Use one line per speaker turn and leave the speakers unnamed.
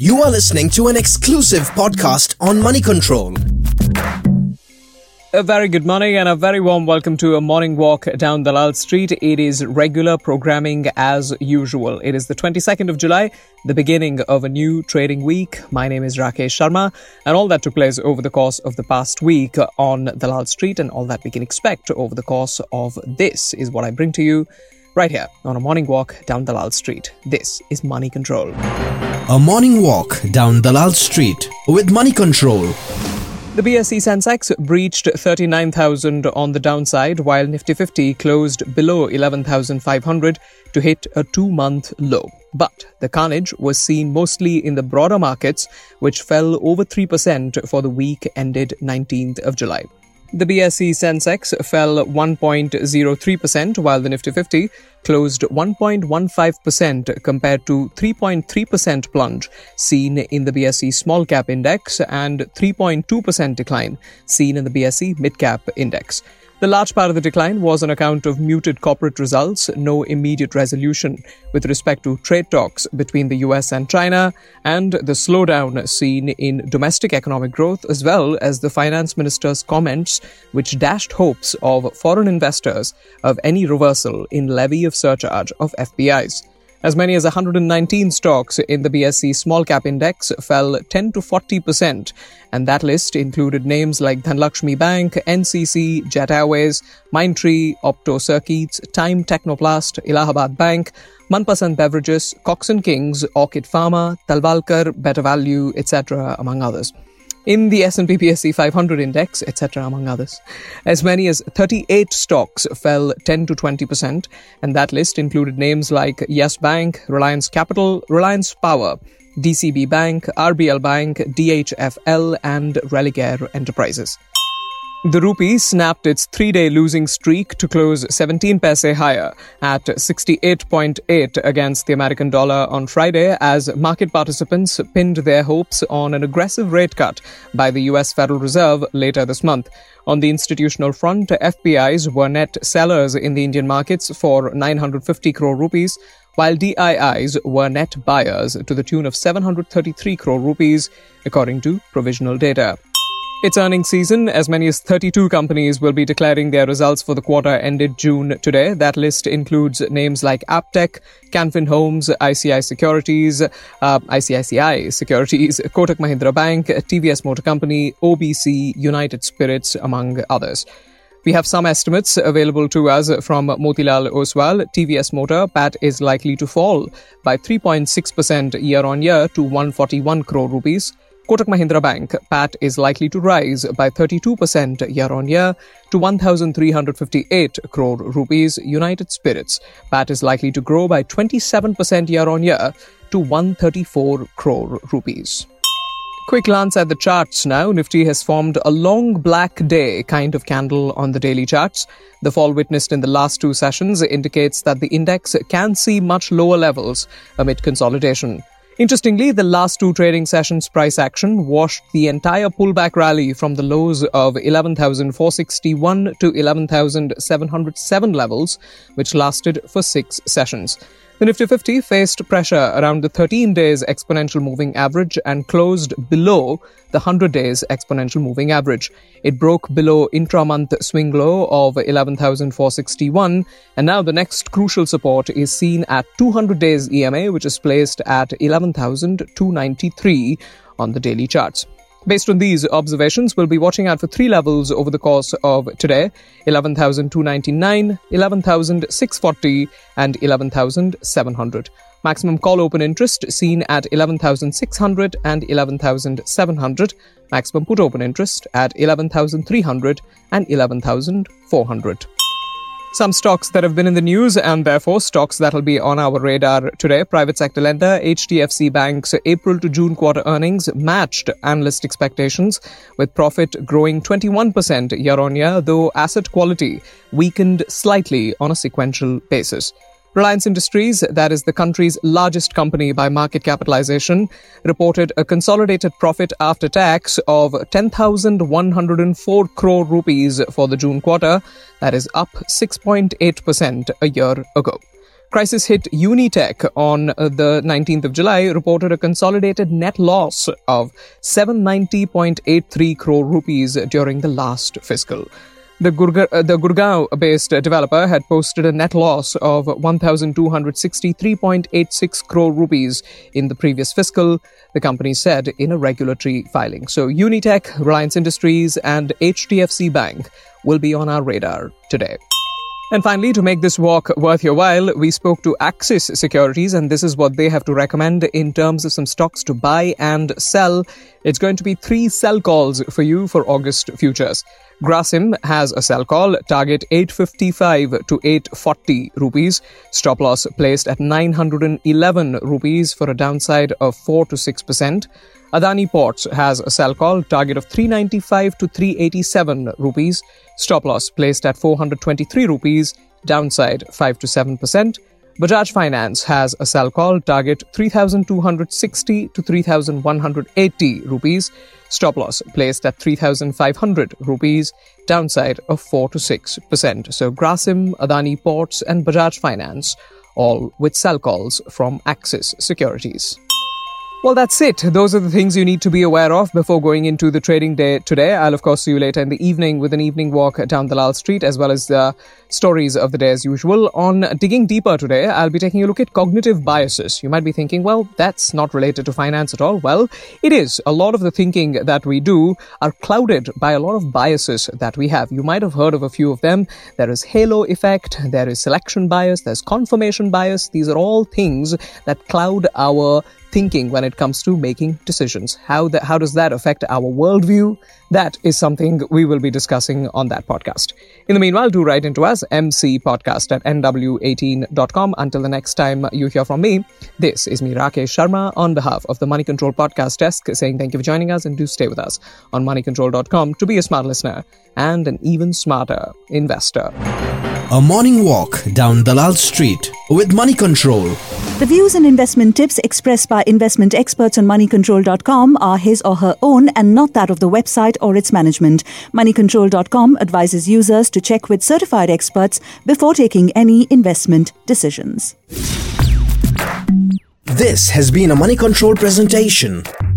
You are listening to an exclusive podcast on Money Control.
A very good morning and a very warm welcome to a morning walk down Dalal Street. It is regular programming as usual. It is the 22nd of July, the beginning of a new trading week. My name is Rakesh Sharma, and all that took place over the course of the past week on Dalal Street and all that we can expect over the course of this is what I bring to you right here on a morning walk down Dalal Street. This is Money Control.
A morning walk down Dalal Street with Money Control.
The BSE Sensex breached 39,000 on the downside, while Nifty 50 closed below 11,500 to hit a 2-month low. But the carnage was seen mostly in the broader markets, which fell over 3% for the week ended 19th of July. The BSE Sensex fell 1.03%, while the Nifty 50 closed 1.15% compared to 3.3% plunge seen in the BSE Small Cap Index and 3.2% decline seen in the BSE Mid Cap Index. The large part of the decline was on account of muted corporate results, no immediate resolution with respect to trade talks between the US and China, and the slowdown seen in domestic economic growth, as well as the finance minister's comments which dashed hopes of foreign investors of any reversal in levy of surcharge of FPIs. As many as 119 stocks in the BSE Small Cap Index fell 10 to 40%, and that list included names like Dhanlakshmi Bank, NCC, Jet Airways, Mindtree, Opto Circuits, Time Technoplast, Allahabad Bank, Manpasand Beverages, Cox & Kings, Orchid Pharma, Talwalkar, Better Value, etc., among others. In the S&P BSE 500 index, etc., among others, as many as 38 stocks fell 10 to 20%, and that list included names like Yes Bank, Reliance Capital, Reliance Power, DCB Bank, RBL Bank, DHFL, and Religare Enterprises. The rupee snapped its 3-day losing streak to close 17 paise higher at 68.8 against the American dollar on Friday as market participants pinned their hopes on an aggressive rate cut by the US Federal Reserve later this month. On the institutional front, FPIs were net sellers in the Indian markets for 950 crore rupees, while DIIs were net buyers to the tune of 733 crore rupees, according to provisional data. It's earnings season. As many as 32 companies will be declaring their results for the quarter ended June today. That list includes names like Aptech, Canfin Homes, ICICI Securities, Kotak Mahindra Bank, TVS Motor Company, OBC, United Spirits, among others. We have some estimates available to us from Motilal Oswal. TVS Motor PAT is likely to fall by 3.6% year-on-year to 141 crore rupees. Kotak Mahindra Bank PAT is likely to rise by 32% year-on-year to 1,358 crore rupees. United Spirits PAT is likely to grow by 27% year-on-year to 134 crore rupees. Quick glance at the charts now. Nifty has formed a long black day kind of candle on the daily charts. The fall witnessed in the last 2 sessions indicates that the index can see much lower levels amid consolidation. Interestingly, the last 2 trading sessions' price action washed the entire pullback rally from the lows of 11,461 to 11,707 levels, which lasted for 6 sessions. The Nifty 50 faced pressure around the 13 days exponential moving average and closed below the 100 days exponential moving average. It broke below intra-month swing low of 11,461, and now the next crucial support is seen at 200 days EMA, which is placed at 11,293 on the daily charts. Based on these observations, we'll be watching out for 3 levels over the course of today: 11,299, 11,640, and 11,700. Maximum call open interest seen at 11,600 and 11,700. Maximum put open interest at 11,300 and 11,400. Some stocks that have been in the news and therefore stocks that will be on our radar today. Private sector lender HDFC Bank's April to June quarter earnings matched analyst expectations, with profit growing 21% year-on-year, though asset quality weakened slightly on a sequential basis. Reliance Industries, that is the country's largest company by market capitalization, reported a consolidated profit after tax of 10,104 crore rupees for the June quarter, that is up 6.8% a year ago. Crisis hit Unitech on the 19th of July, reported a consolidated net loss of 790.83 crore rupees during the last fiscal. The Gurgaon-based developer had posted a net loss of 1,263.86 crore rupees in the previous fiscal, the company said in a regulatory filing. So Unitech, Reliance Industries and HDFC Bank will be on our radar today. And finally, to make this walk worth your while, we spoke to Axis Securities, and this is what they have to recommend in terms of some stocks to buy and sell. It's going to be 3 sell calls for you for August futures. Grasim has a sell call, target 855 to 840 rupees. Stop loss placed at 911 rupees for a downside of 4 to 6%. Adani Ports has a sell call, target of 395 to 387 rupees. Stop loss placed at 423 rupees, downside 5 to 7%. Bajaj Finance has a sell call, target 3,260 to 3,180 rupees. Stop loss placed at 3,500 rupees, downside of 4 to 6%. So Grasim, Adani Ports and Bajaj Finance, all with sell calls from Axis Securities. Well, that's it. Those are the things you need to be aware of before going into the trading day today. I'll, of course, see you later in the evening with an evening walk down Dalal Street, as well as the stories of the day as usual. On Digging Deeper today, I'll be taking a look at cognitive biases. You might be thinking, well, that's not related to finance at all. Well, it is. A lot of the thinking that we do are clouded by a lot of biases that we have. You might have heard of a few of them. There is halo effect, there is selection bias, there's confirmation bias. These are all things that cloud our thinking when it comes to making decisions. How does that affect our worldview? That is something we will be discussing on that podcast. In the meanwhile, do write into us, mcpodcast@nw18.com. Until the next time you hear from me, this is me, Rakesh Sharma, on behalf of the Money Control Podcast Desk, saying thank you for joining us and do stay with us on moneycontrol.com to be a smart listener and an even smarter investor.
A morning walk down Dalal Street with Money Control.
The views and investment tips expressed by investment experts on moneycontrol.com are his or her own and not that of the website or its management. Moneycontrol.com advises users to check with certified experts before taking any investment decisions.
This has been a Money Control presentation.